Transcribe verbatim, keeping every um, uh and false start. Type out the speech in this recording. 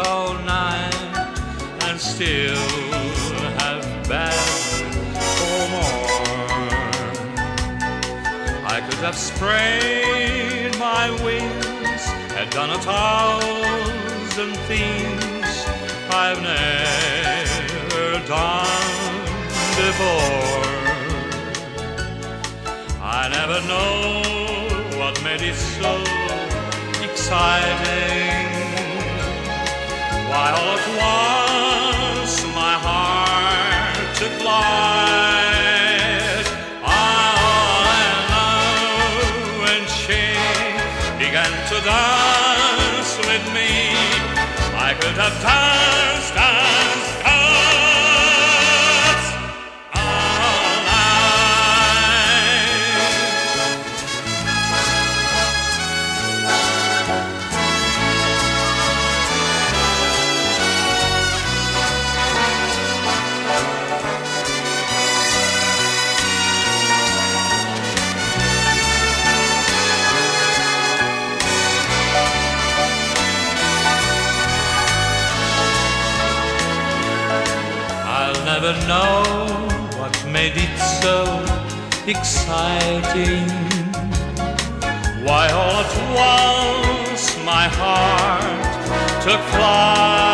all night and still have bad for more. I could have sprayed my wings, had done a thousand things I've never done before. I never know what made it so exciting, why all at once my heart took flight. All I know when she began to dance with me, I could have danced, danced, danced all night. I'll never know what made it so exciting, why all at once my heart took flight.